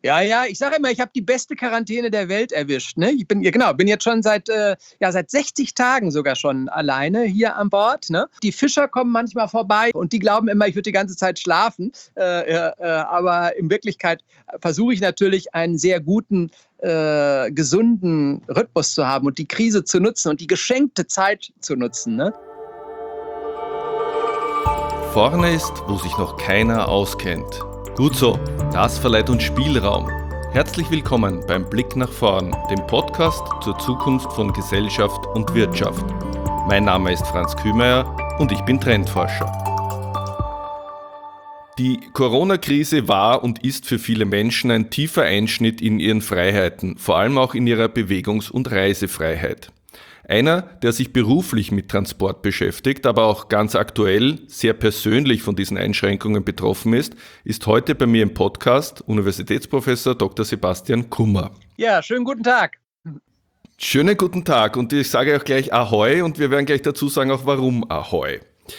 Ja, ich sage immer, ich habe die beste Quarantäne der Welt erwischt. Ne? Bin jetzt schon seit 60 Tagen sogar schon alleine hier an Bord. Ne? Die Fischer kommen manchmal vorbei und die glauben immer, ich würde die ganze Zeit schlafen. Aber in Wirklichkeit versuche ich natürlich einen sehr guten, gesunden Rhythmus zu haben und die Krise zu nutzen und die geschenkte Zeit zu nutzen. Ne? Vorne ist, wo sich noch keiner auskennt. Gut so, das verleiht uns Spielraum. Herzlich willkommen beim Blick nach vorn, dem Podcast zur Zukunft von Gesellschaft und Wirtschaft. Mein Name ist Franz Kühmeier und ich bin Trendforscher. Die Corona-Krise war und ist für viele Menschen ein tiefer Einschnitt in ihren Freiheiten, vor allem auch in ihrer Bewegungs- und Reisefreiheit. Einer, der sich beruflich mit Transport beschäftigt, aber auch ganz aktuell sehr persönlich von diesen Einschränkungen betroffen ist heute bei mir im Podcast Universitätsprofessor Dr. Sebastian Kummer. Ja, schönen guten Tag. Schönen guten Tag und ich sage auch gleich Ahoi und wir werden gleich dazu sagen auch warum Ahoi.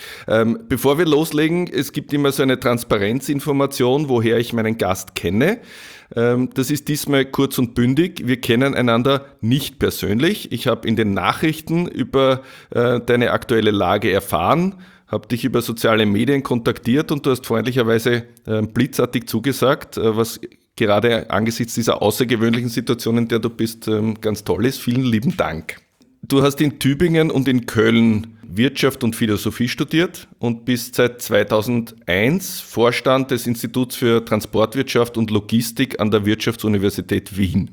Bevor wir loslegen, es gibt immer so eine Transparenzinformation, woher ich meinen Gast kenne. Das ist diesmal kurz und bündig. Wir kennen einander nicht persönlich. Ich habe in den Nachrichten über deine aktuelle Lage erfahren, habe dich über soziale Medien kontaktiert und du hast freundlicherweise blitzartig zugesagt, was gerade angesichts dieser außergewöhnlichen Situation, in der du bist, ganz toll ist. Vielen lieben Dank. Du hast in Tübingen und in Köln Wirtschaft und Philosophie studiert und bist seit 2001 Vorstand des Instituts für Transportwirtschaft und Logistik an der Wirtschaftsuniversität Wien.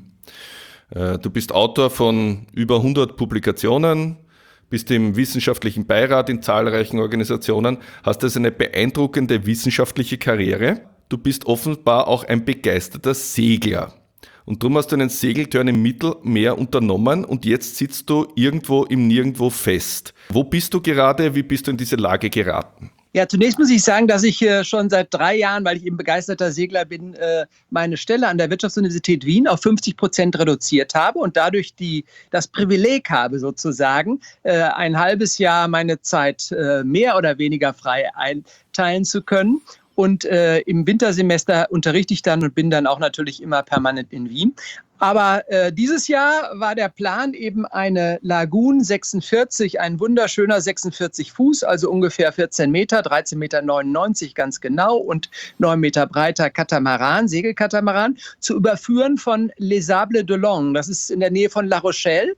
Du bist Autor von über 100 Publikationen, bist im wissenschaftlichen Beirat in zahlreichen Organisationen, hast also eine beeindruckende wissenschaftliche Karriere. Du bist offenbar auch ein begeisterter Segler. Und darum hast du einen Segeltörn im Mittelmeer unternommen und jetzt sitzt du irgendwo im Nirgendwo fest. Wo bist du gerade? Wie bist du in diese Lage geraten? Ja, zunächst muss ich sagen, dass ich schon seit 3 Jahren, weil ich eben begeisterter Segler bin, meine Stelle an der Wirtschaftsuniversität Wien auf 50% reduziert habe und dadurch das Privileg habe, sozusagen, ein halbes Jahr meine Zeit mehr oder weniger frei einteilen zu können. Und im Wintersemester unterrichte ich dann und bin dann auch natürlich immer permanent in Wien. Aber dieses Jahr war der Plan eben eine Lagoon 46, ein wunderschöner 46 Fuß, also ungefähr 14 Meter, 13,99 Meter ganz genau und 9 Meter breiter Katamaran, Segelkatamaran, zu überführen von Les Sables d'Olonne. Das ist in der Nähe von La Rochelle.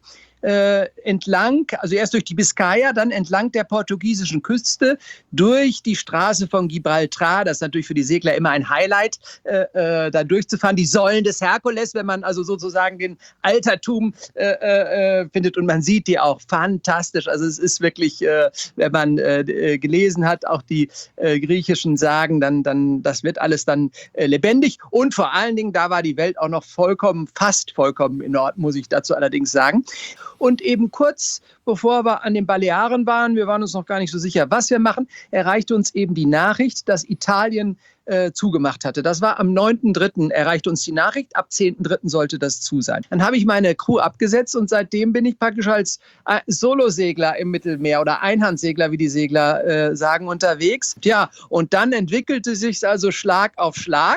Entlang, also erst durch die Biskaya, dann entlang der portugiesischen Küste, durch die Straße von Gibraltar. Das ist natürlich für die Segler immer ein Highlight, da durchzufahren. Die Säulen des Herkules, wenn man also sozusagen den Altertum findet, und man sieht die auch fantastisch. Also es ist wirklich, wenn man gelesen hat, auch die griechischen Sagen, dann das wird alles dann lebendig. Und vor allen Dingen, da war die Welt auch noch fast vollkommen in Ordnung, muss ich dazu allerdings sagen. Und eben kurz bevor wir an den Balearen waren, wir waren uns noch gar nicht so sicher, was wir machen, erreichte uns eben die Nachricht, dass Italien zugemacht hatte. Das war am 9.3. erreichte uns die Nachricht, ab 10.3. sollte das zu sein. Dann habe ich meine Crew abgesetzt und seitdem bin ich praktisch als Solosegler im Mittelmeer oder Einhandsegler, wie die Segler sagen, unterwegs. Ja, und dann entwickelte sich also Schlag auf Schlag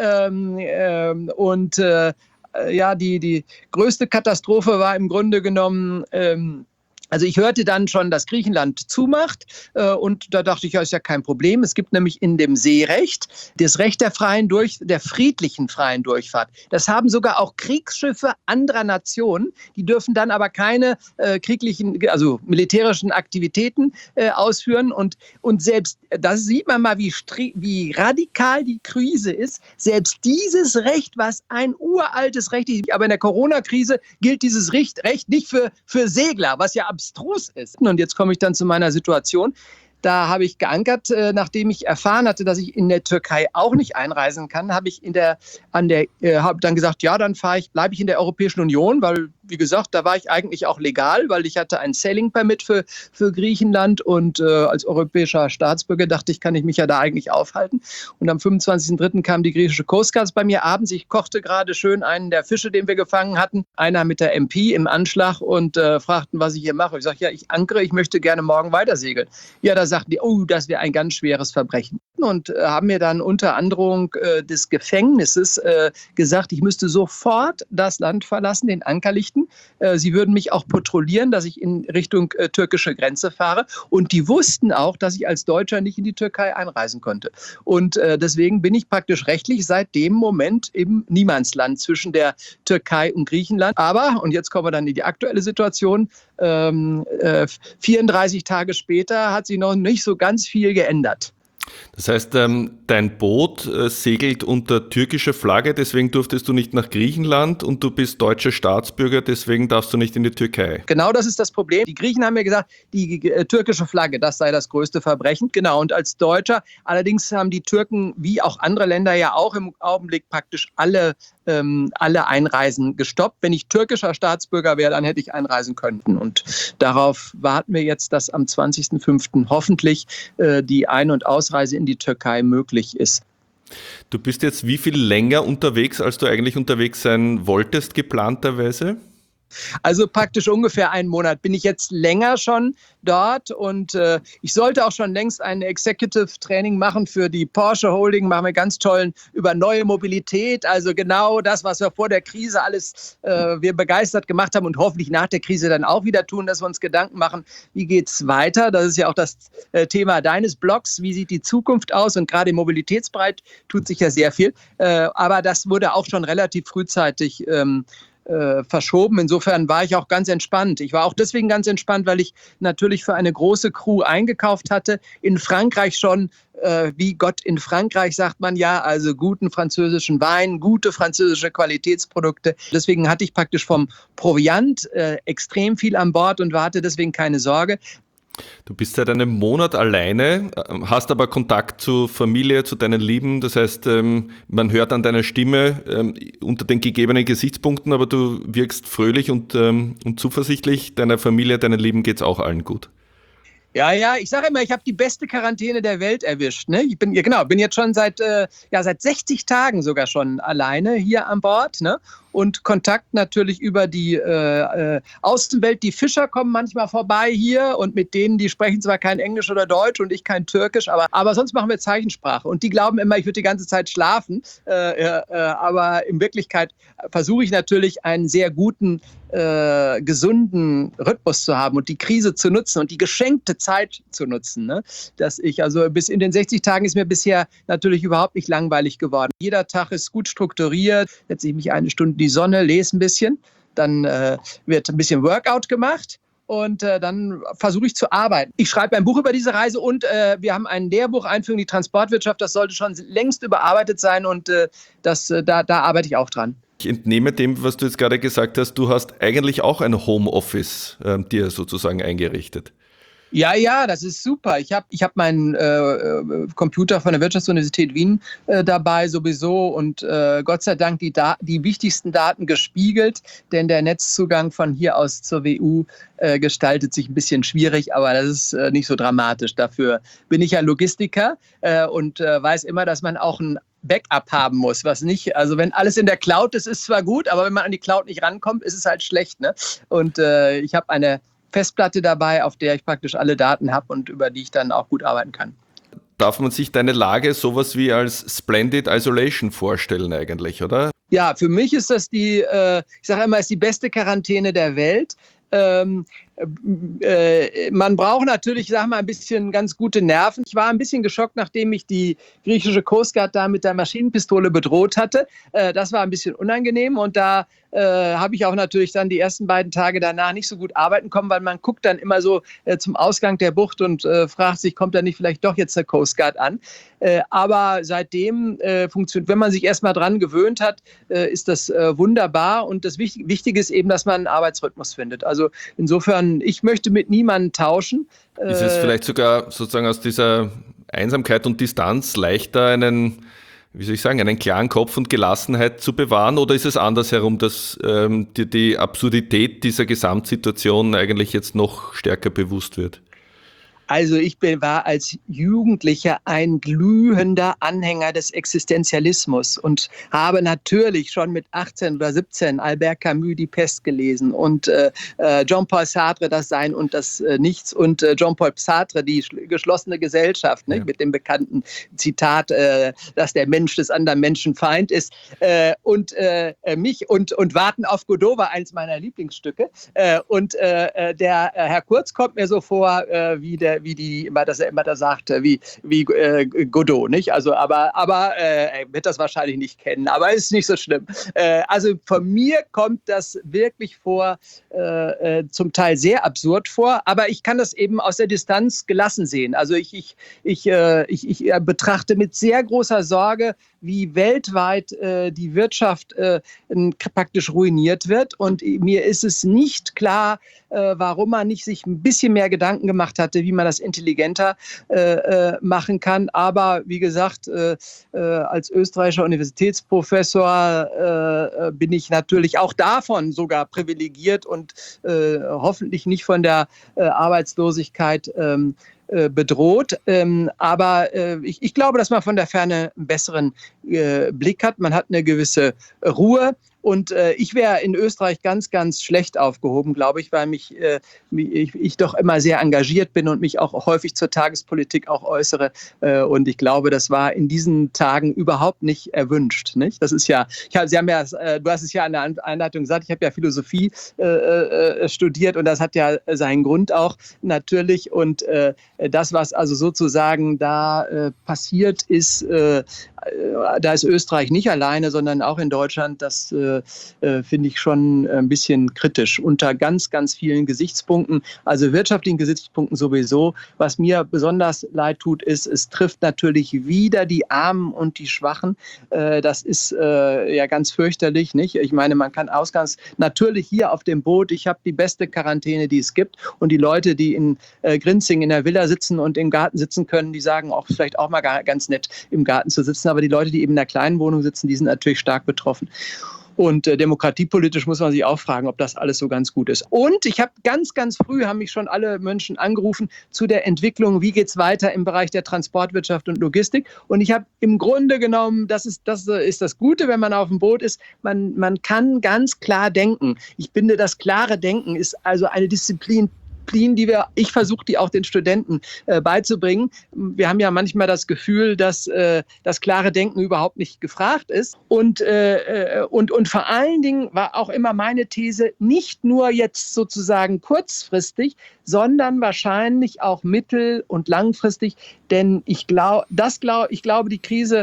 die größte Katastrophe war im Grunde genommen, also ich hörte dann schon, dass Griechenland zumacht und da dachte ich, ja, ist ja kein Problem. Es gibt nämlich in dem Seerecht das Recht der friedlichen freien Durchfahrt. Das haben sogar auch Kriegsschiffe anderer Nationen. Die dürfen dann aber keine militärischen Aktivitäten ausführen und selbst, das sieht man mal, wie radikal die Krise ist. Selbst dieses Recht, was ein uraltes Recht ist, aber in der Corona-Krise gilt dieses Recht nicht für Segler, was ja abstrus ist. Und jetzt komme ich dann zu meiner Situation. Da habe ich geankert, nachdem ich erfahren hatte, dass ich in der Türkei auch nicht einreisen kann, habe ich habe dann gesagt, ja, dann bleibe ich in der Europäischen Union, weil, wie gesagt, da war ich eigentlich auch legal, weil ich hatte ein Sailing Permit für Griechenland und als europäischer Staatsbürger dachte ich, kann ich mich ja da eigentlich aufhalten. Und am 25.03. kam die griechische Coast Guard bei mir abends. Ich kochte gerade schön einen der Fische, den wir gefangen hatten. Einer mit der MP im Anschlag und fragten, was ich hier mache. Ich sage, ja, ich ankere, ich möchte gerne morgen weitersegeln. Ja, da sagten die, oh, das wäre ein ganz schweres Verbrechen. Und haben mir dann unter Androhung des Gefängnisses gesagt, ich müsste sofort das Land verlassen, den Anker lichten. Sie würden mich auch patrouillieren, dass ich in Richtung türkische Grenze fahre. Und die wussten auch, dass ich als Deutscher nicht in die Türkei einreisen konnte. Und deswegen bin ich praktisch rechtlich seit dem Moment im Niemandsland zwischen der Türkei und Griechenland. Aber, und jetzt kommen wir dann in die aktuelle Situation, 34 Tage später hat sich noch nicht so ganz viel geändert. Das heißt, dein Boot segelt unter türkischer Flagge, deswegen durftest du nicht nach Griechenland und du bist deutscher Staatsbürger, deswegen darfst du nicht in die Türkei. Genau, das ist das Problem. Die Griechen haben mir gesagt, die türkische Flagge, das sei das größte Verbrechen. Genau, und als Deutscher, allerdings haben die Türken, wie auch andere Länder ja auch im Augenblick praktisch alle Einreisen gestoppt. Wenn ich türkischer Staatsbürger wäre, dann hätte ich einreisen können. Und darauf warten wir jetzt, dass am 20.05. hoffentlich die Ein- und Ausreise in die Türkei möglich ist. Du bist jetzt wie viel länger unterwegs, als du eigentlich unterwegs sein wolltest, geplanterweise? Also praktisch ungefähr einen Monat bin ich jetzt länger schon dort und ich sollte auch schon längst ein Executive Training machen für die Porsche Holding, machen wir ganz tollen über neue Mobilität, also genau das, was wir vor der Krise alles wir begeistert gemacht haben und hoffentlich nach der Krise dann auch wieder tun, dass wir uns Gedanken machen, wie geht's weiter? Das ist ja auch das Thema deines Blogs, wie sieht die Zukunft aus und gerade im Mobilitätsbereich tut sich ja sehr viel, aber das wurde auch schon relativ frühzeitig verschoben. Insofern war ich auch ganz entspannt. Ich war auch deswegen ganz entspannt, weil ich natürlich für eine große Crew eingekauft hatte. In Frankreich schon, wie Gott in Frankreich sagt man ja, also guten französischen Wein, gute französische Qualitätsprodukte. Deswegen hatte ich praktisch vom Proviant extrem viel an Bord und hatte deswegen keine Sorge. Du bist seit einem Monat alleine, hast aber Kontakt zu Familie, zu deinen Lieben. Das heißt, man hört an deiner Stimme unter den gegebenen Gesichtspunkten, aber du wirkst fröhlich und zuversichtlich. Deiner Familie, deinen Lieben geht's auch allen gut. Ja, ich sage immer, ich habe die beste Quarantäne der Welt erwischt. Ne? Ich bin jetzt schon seit 60 Tagen sogar schon alleine hier an Bord. Ne? Und Kontakt natürlich über die Außenwelt. Die Fischer kommen manchmal vorbei hier und mit denen, die sprechen zwar kein Englisch oder Deutsch und ich kein Türkisch, aber sonst machen wir Zeichensprache. Und die glauben immer, ich würde die ganze Zeit schlafen. Aber in Wirklichkeit versuche ich natürlich einen sehr guten, gesunden Rhythmus zu haben und die Krise zu nutzen und die geschenkte Zeit zu nutzen. Ne? Dass ich also bis in den 60 Tagen ist mir bisher natürlich überhaupt nicht langweilig geworden. Jeder Tag ist gut strukturiert. Setze ich mich eine Stunde in die Sonne, lese ein bisschen, dann wird ein bisschen Workout gemacht. Und dann versuche ich zu arbeiten. Ich schreibe ein Buch über diese Reise und wir haben ein Lehrbuch Einführung in die Transportwirtschaft. Das sollte schon längst überarbeitet sein und da arbeite ich auch dran. Ich entnehme dem, was du jetzt gerade gesagt hast, du hast eigentlich auch ein Homeoffice dir sozusagen eingerichtet. Ja, das ist super. Ich hab meinen Computer von der Wirtschaftsuniversität Wien dabei sowieso und Gott sei Dank die wichtigsten Daten gespiegelt, denn der Netzzugang von hier aus zur WU gestaltet sich ein bisschen schwierig, aber das ist nicht so dramatisch. Dafür bin ich ja Logistiker und weiß immer, dass man auch ein Backup haben muss, was nicht, also wenn alles in der Cloud ist, ist zwar gut, aber wenn man an die Cloud nicht rankommt, ist es halt schlecht. Ne? Und ich habe eine Festplatte dabei, auf der ich praktisch alle Daten habe und über die ich dann auch gut arbeiten kann. Darf man sich deine Lage sowas wie als Splendid Isolation vorstellen eigentlich, oder? Ja, für mich ist das ich sage immer, ist die beste Quarantäne der Welt. Man braucht natürlich, sag mal, ein bisschen ganz gute Nerven. Ich war ein bisschen geschockt, nachdem mich die griechische Coast Guard da mit der Maschinenpistole bedroht hatte. Das war ein bisschen unangenehm und da habe ich auch natürlich dann die ersten beiden Tage danach nicht so gut arbeiten können, weil man guckt dann immer so zum Ausgang der Bucht und fragt sich, kommt da nicht vielleicht doch jetzt der Coast Guard an? Aber seitdem funktioniert, wenn man sich erstmal dran gewöhnt hat, ist das wunderbar und das Wichtige ist eben, dass man einen Arbeitsrhythmus findet. Also insofern, ich möchte mit niemandem tauschen. Ist es vielleicht sogar sozusagen aus dieser Einsamkeit und Distanz leichter, einen klaren Kopf und Gelassenheit zu bewahren? Oder ist es andersherum, dass dir die Absurdität dieser Gesamtsituation eigentlich jetzt noch stärker bewusst wird? Also war als Jugendlicher ein glühender Anhänger des Existenzialismus und habe natürlich schon mit 18 oder 17 Albert Camus Die Pest gelesen und Jean-Paul Sartre Das Sein und das Nichts und Jean-Paul Sartre Die geschlossene Gesellschaft, ne? Mit dem bekannten Zitat, dass der Mensch des anderen Menschen Feind ist mich und Warten auf Godot war eins meiner Lieblingsstücke der Herr Kurz kommt mir so vor dass er immer da sagt, wie Godot, nicht? Also, aber er wird das wahrscheinlich nicht kennen, aber ist nicht so schlimm. Also von mir kommt das wirklich zum Teil sehr absurd vor, aber ich kann das eben aus der Distanz gelassen sehen. Also ich betrachte mit sehr großer Sorge, wie weltweit die Wirtschaft praktisch ruiniert wird. Und mir ist es nicht klar, warum man nicht sich ein bisschen mehr Gedanken gemacht hatte, wie man das intelligenter machen kann. Aber wie gesagt, als österreichischer Universitätsprofessor bin ich natürlich auch davon sogar privilegiert und hoffentlich nicht von der Arbeitslosigkeit bedroht. Aber ich glaube, dass man von der Ferne einen besseren Blick hat. Man hat eine gewisse Ruhe. Und ich wäre in Österreich ganz, ganz schlecht aufgehoben, glaube ich, weil ich doch immer sehr engagiert bin und mich auch häufig zur Tagespolitik auch äußere. Und ich glaube, das war in diesen Tagen überhaupt nicht erwünscht. Nicht? Das ist ja, du hast es ja in der Einleitung gesagt, ich habe ja Philosophie studiert und das hat ja seinen Grund auch natürlich. Und das, was also sozusagen da passiert ist, da ist Österreich nicht alleine, sondern auch in Deutschland, das finde ich schon ein bisschen kritisch unter ganz, ganz vielen Gesichtspunkten, also wirtschaftlichen Gesichtspunkten sowieso. Was mir besonders leid tut, ist, es trifft natürlich wieder die Armen und die Schwachen. Das ist ja ganz fürchterlich, nicht? Ich meine, man kann natürlich hier auf dem Boot, ich habe die beste Quarantäne, die es gibt und die Leute, die in Grinzing in der Villa sitzen und im Garten sitzen können, die sagen auch vielleicht auch mal ganz nett im Garten zu sitzen, aber die Leute, die eben in der kleinen Wohnung sitzen, die sind natürlich stark betroffen. Und demokratiepolitisch muss man sich auch fragen, ob das alles so ganz gut ist. Und ich habe ganz, ganz früh, haben mich schon alle Menschen angerufen zu der Entwicklung, wie geht es weiter im Bereich der Transportwirtschaft und Logistik. Und ich habe im Grunde genommen, das ist das Gute, wenn man auf dem Boot ist, man kann ganz klar denken. Ich finde, das klare Denken ist also eine Disziplin, ich versuche die auch den Studenten beizubringen. Wir haben ja manchmal das Gefühl, dass das klare Denken überhaupt nicht gefragt ist. Und vor allen Dingen war auch immer meine These, nicht nur jetzt sozusagen kurzfristig, sondern wahrscheinlich auch mittel- und langfristig. Denn ich glaube, die Krise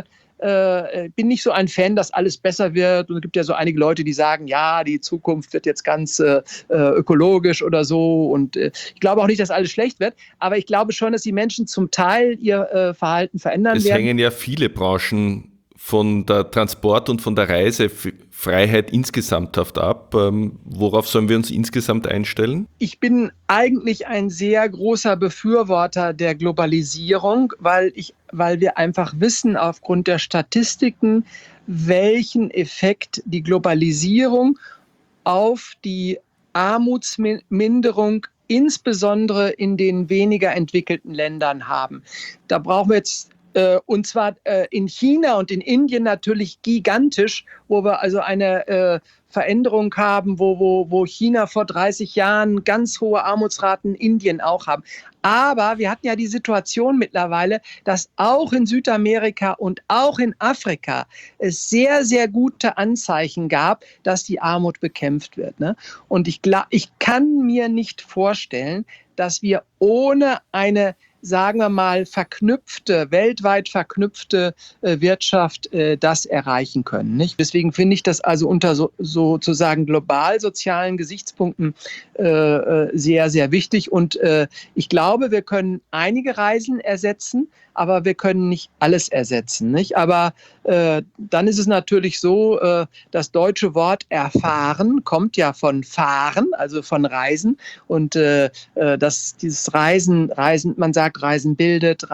bin nicht so ein Fan, dass alles besser wird. Und es gibt ja so einige Leute, die sagen, ja, die Zukunft wird jetzt ganz ökologisch oder so. Und ich glaube auch nicht, dass alles schlecht wird. Aber ich glaube schon, dass die Menschen zum Teil ihr Verhalten verändern werden. Es hängen ja viele Branchen von der Transport- und von der Reisefreiheit insgesamt ab. Worauf sollen wir uns insgesamt einstellen? Ich bin eigentlich ein sehr großer Befürworter der Globalisierung, weil wir einfach wissen aufgrund der Statistiken, welchen Effekt die Globalisierung auf die Armutsminderung insbesondere in den weniger entwickelten Ländern haben. Da brauchen wir jetzt und zwar in China und in Indien natürlich gigantisch, wo wir also eine Veränderung haben, wo China vor 30 Jahren ganz hohe Armutsraten, Indien auch haben. Aber wir hatten ja die Situation mittlerweile, dass auch in Südamerika und auch in Afrika es sehr, sehr gute Anzeichen gab, dass die Armut bekämpft wird. Ne? Und ich kann mir nicht vorstellen, dass wir ohne eine, sagen wir mal, weltweit verknüpfte Wirtschaft das erreichen können. Nicht? Deswegen finde ich das also unter sozusagen global sozialen Gesichtspunkten sehr, sehr wichtig. Und ich glaube, wir können einige Reisen ersetzen, aber wir können nicht alles ersetzen. Nicht? Aber dann ist es natürlich so, das deutsche Wort erfahren kommt ja von fahren, also von Reisen. Und dieses Reisen, man sagt, gesagt, Reisen bildet,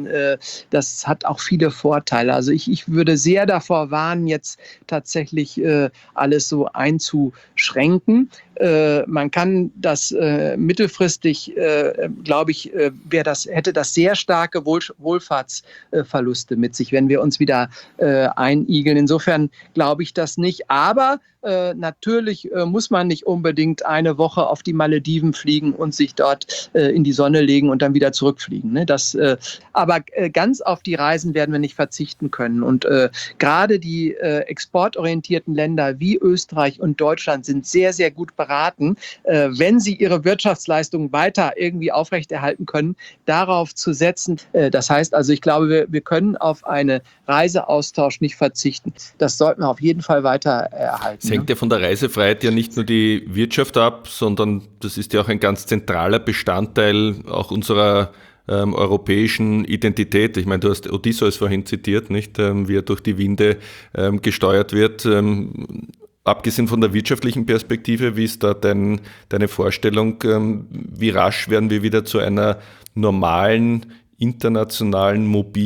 das hat auch viele Vorteile. Also ich würde sehr davor warnen, jetzt tatsächlich alles so einzuschränken. Man kann das mittelfristig, glaube ich, hätte das sehr starke Wohlfahrtsverluste mit sich, wenn wir uns wieder einigeln. Insofern glaube ich das nicht. Aber natürlich muss man nicht unbedingt eine Woche auf die Malediven fliegen und sich dort in die Sonne legen und dann wieder zurückfliegen. Ne? Aber ganz auf die Reisen werden wir nicht verzichten können. Und gerade die exportorientierten Länder wie Österreich und Deutschland sind sehr, sehr gut beraten, wenn sie ihre Wirtschaftsleistung weiter irgendwie aufrechterhalten können, darauf zu setzen. Das heißt also, ich glaube, wir können auf einen Reiseaustausch nicht verzichten. Das sollten wir auf jeden Fall weiter erhalten. Es hängt ja von der Reisefreiheit ja nicht nur die Wirtschaft ab, sondern das ist ja auch ein ganz zentraler Bestandteil auch unserer europäischen Identität. Ich meine, du hast Odysseus vorhin zitiert, nicht, wie er durch die Winde gesteuert wird. Abgesehen von der wirtschaftlichen Perspektive, wie ist da deine Vorstellung, wie rasch werden wir wieder zu einer normalen, internationalen,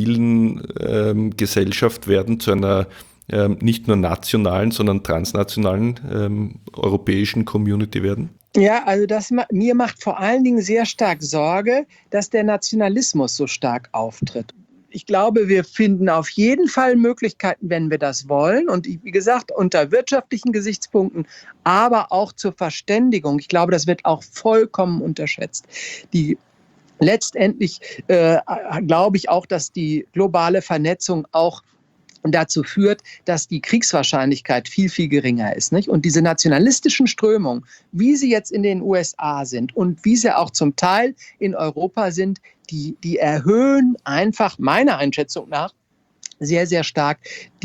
mobilen Gesellschaft werden, zu einer nicht nur nationalen, sondern transnationalen europäischen Community werden? Ja, also mir macht vor allen Dingen sehr stark Sorge, dass der Nationalismus so stark auftritt. Ich glaube, wir finden auf jeden Fall Möglichkeiten, wenn wir das wollen. Und wie gesagt, unter wirtschaftlichen Gesichtspunkten, aber auch zur Verständigung. Ich glaube, das wird auch vollkommen unterschätzt. Letztendlich glaube ich auch, dass die globale Vernetzung auch dazu führt, dass die Kriegswahrscheinlichkeit viel, viel geringer ist. Nicht? Und diese nationalistischen Strömungen, wie sie jetzt in den USA sind und wie sie auch zum Teil in Europa sind, die erhöhen einfach meiner Einschätzung nach sehr, sehr stark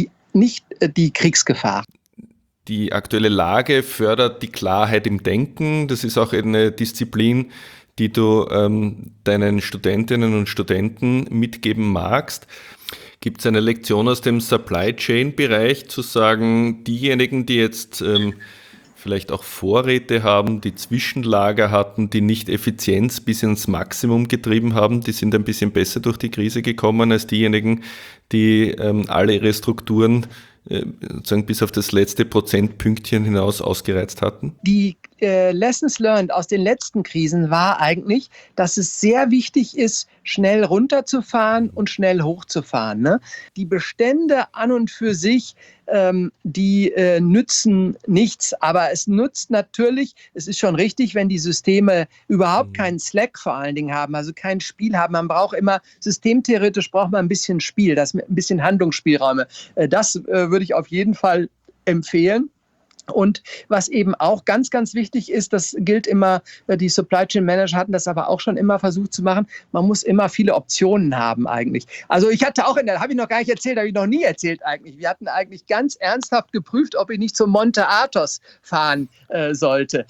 die Kriegsgefahr. Die aktuelle Lage fördert die Klarheit im Denken. Das ist auch eine Disziplin, die du deinen Studentinnen und Studenten mitgeben magst. Gibt es eine Lektion aus dem Supply Chain Bereich, zu sagen, diejenigen, die jetzt vielleicht auch Vorräte haben, die Zwischenlager hatten, die nicht Effizienz bis ins Maximum getrieben haben, die sind ein bisschen besser durch die Krise gekommen als diejenigen, die alle ihre Strukturen sozusagen bis auf das letzte Prozentpünktchen hinaus ausgereizt hatten? Die Lessons learned aus den letzten Krisen war eigentlich, dass es sehr wichtig ist, schnell runterzufahren und schnell hochzufahren. Ne? Die Bestände an und für sich, die nützen nichts, aber es nutzt natürlich, es ist schon richtig, wenn die Systeme überhaupt keinen Slack vor allen Dingen haben, also kein Spiel haben. Man braucht immer, systemtheoretisch braucht man ein bisschen Spiel, ein bisschen Handlungsspielräume. Das würde ich auf jeden Fall empfehlen. Und was eben auch ganz, ganz wichtig ist, das gilt immer, die Supply Chain Manager hatten das aber auch schon immer versucht zu machen, man muss immer viele Optionen haben eigentlich. Also ich hatte auch, habe ich noch gar nicht erzählt, habe ich noch nie erzählt eigentlich, wir hatten eigentlich ganz ernsthaft geprüft, ob ich nicht zum Monte Athos fahren sollte.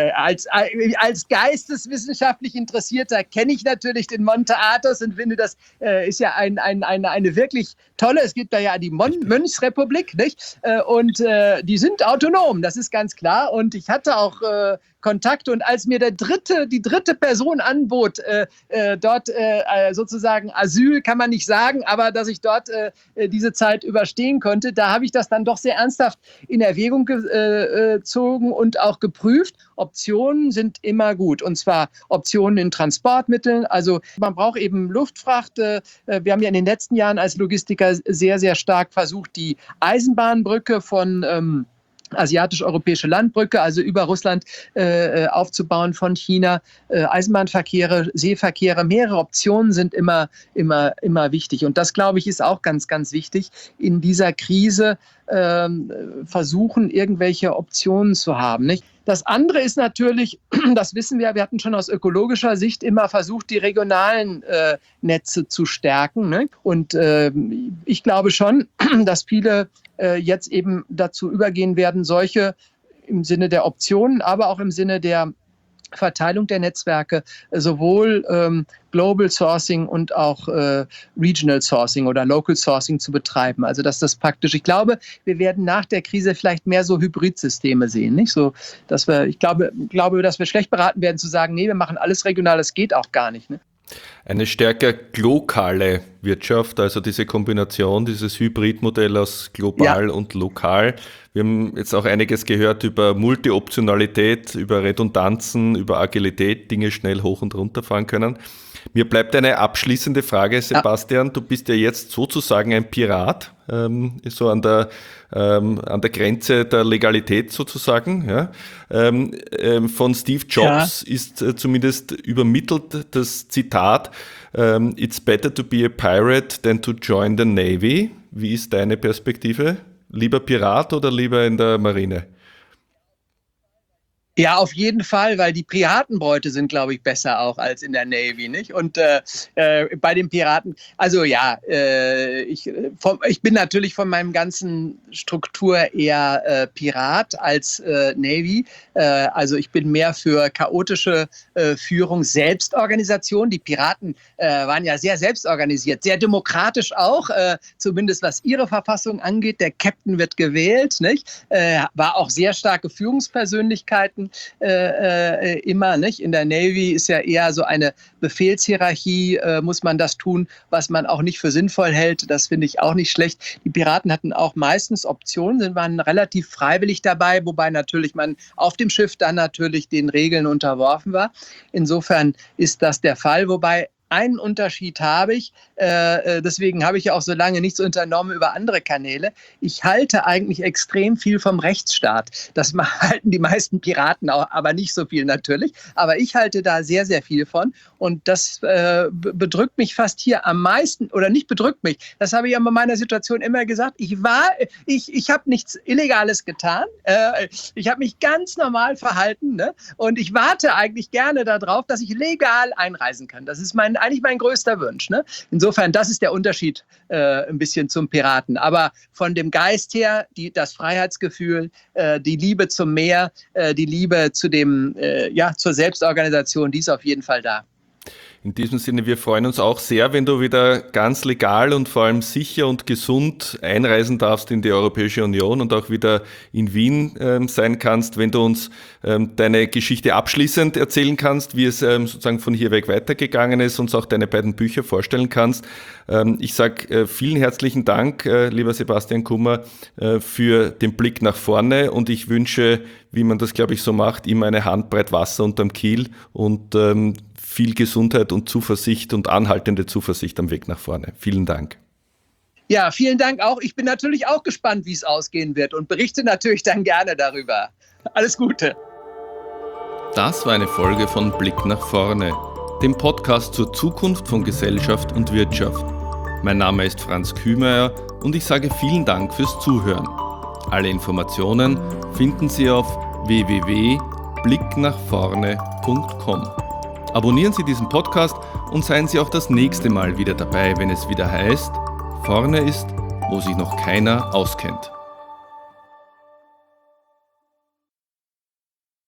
Als geisteswissenschaftlich Interessierter kenne ich natürlich den Monte Athos und finde, das ist ja eine wirklich tolle, es gibt da ja die Mönchsrepublik, nicht? Und die sind autonom. Das ist ganz klar. Und ich hatte auch Kontakte. Und als mir die dritte Person anbot, dort sozusagen Asyl, kann man nicht sagen, aber dass ich dort diese Zeit überstehen konnte, da habe ich das dann doch sehr ernsthaft in Erwägung gezogen und auch geprüft. Optionen sind immer gut. Und zwar Optionen in Transportmitteln. Also man braucht eben Luftfracht. Wir haben ja in den letzten Jahren als Logistiker sehr, sehr stark versucht, die Eisenbahnbrücke von asiatisch-europäische Landbrücke, also über Russland aufzubauen von China, Eisenbahnverkehre, Seeverkehre, mehrere Optionen sind immer wichtig. Und das, glaube ich, ist auch ganz, ganz wichtig, in dieser Krise versuchen, irgendwelche Optionen zu haben. Nicht? Das andere ist natürlich, das wissen wir hatten schon aus ökologischer Sicht immer versucht, die regionalen Netze zu stärken. Ne? Und ich glaube schon, dass viele jetzt eben dazu übergehen werden, solche im Sinne der Optionen, aber auch im Sinne der Verteilung der Netzwerke, sowohl Global Sourcing und auch Regional Sourcing oder Local Sourcing zu betreiben. Also dass das praktisch, ich glaube, wir werden nach der Krise vielleicht mehr so Hybridsysteme sehen, nicht so, dass ich glaube, dass wir schlecht beraten werden zu sagen, nee, wir machen alles regional, das geht auch gar nicht. Ne? Eine stärker glokale Wirtschaft, also diese Kombination, dieses Hybridmodell aus global und lokal. Wir haben jetzt auch einiges gehört über Multi-Optionalität, über Redundanzen, über Agilität, Dinge schnell hoch und runter fahren können. Mir bleibt eine abschließende Frage, Sebastian. Ja. Du bist ja jetzt sozusagen ein Pirat, so an der Grenze der Legalität sozusagen. Ja. Von Steve Jobs ist zumindest übermittelt das Zitat, "It's better to be a pirate than to join the Navy." Wie ist deine Perspektive? Lieber Pirat oder lieber in der Marine? Ja, auf jeden Fall, weil die Piratenbeute sind, glaube ich, besser auch als in der Navy, nicht? Und bei den Piraten, also ja, ich bin natürlich von meinem ganzen Struktur eher Pirat als Navy. Also ich bin mehr für chaotische Führung, Selbstorganisation. Die Piraten waren ja sehr selbstorganisiert, sehr demokratisch auch, zumindest was ihre Verfassung angeht. Der Captain wird gewählt, nicht? War auch sehr starke Führungspersönlichkeiten. Immer, nicht? In der Navy ist ja eher so eine Befehlshierarchie, muss man das tun, was man auch nicht für sinnvoll hält. Das finde ich auch nicht schlecht. Die Piraten hatten auch meistens Optionen, waren relativ freiwillig dabei, wobei natürlich man auf dem Schiff dann natürlich den Regeln unterworfen war. Insofern ist das der Fall, wobei einen Unterschied habe ich, deswegen habe ich ja auch so lange nichts unternommen über andere Kanäle. Ich halte eigentlich extrem viel vom Rechtsstaat. Das halten die meisten Piraten auch, aber nicht so viel natürlich. Aber ich halte da sehr, sehr viel von. Und das bedrückt mich fast hier am meisten, oder nicht bedrückt mich, das habe ich ja bei meiner Situation immer gesagt. Ich habe nichts Illegales getan. Ich habe mich ganz normal verhalten, ne? Und ich warte eigentlich gerne darauf, dass ich legal einreisen kann. Das ist eigentlich mein größter Wunsch. Ne? Insofern, das ist der Unterschied ein bisschen zum Piraten. Aber von dem Geist her, das Freiheitsgefühl, die Liebe zum Meer, die Liebe zur Selbstorganisation, die ist auf jeden Fall da. In diesem Sinne, wir freuen uns auch sehr, wenn du wieder ganz legal und vor allem sicher und gesund einreisen darfst in die Europäische Union und auch wieder in Wien sein kannst, wenn du uns deine Geschichte abschließend erzählen kannst, wie es sozusagen von hier weg weitergegangen ist, uns auch deine beiden Bücher vorstellen kannst. Ich sage vielen herzlichen Dank, lieber Sebastian Kummer, für den Blick nach vorne und ich wünsche, wie man das, glaube ich, so macht, immer eine Handbreit Wasser unterm Kiel und viel Gesundheit und Zuversicht und anhaltende Zuversicht am Weg nach vorne. Vielen Dank. Ja, vielen Dank auch. Ich bin natürlich auch gespannt, wie es ausgehen wird und berichte natürlich dann gerne darüber. Alles Gute. Das war eine Folge von Blick nach vorne, dem Podcast zur Zukunft von Gesellschaft und Wirtschaft. Mein Name ist Franz Kühmeier und ich sage vielen Dank fürs Zuhören. Alle Informationen finden Sie auf www.blicknachvorne.com. Abonnieren Sie diesen Podcast und seien Sie auch das nächste Mal wieder dabei, wenn es wieder heißt, vorne ist, wo sich noch keiner auskennt.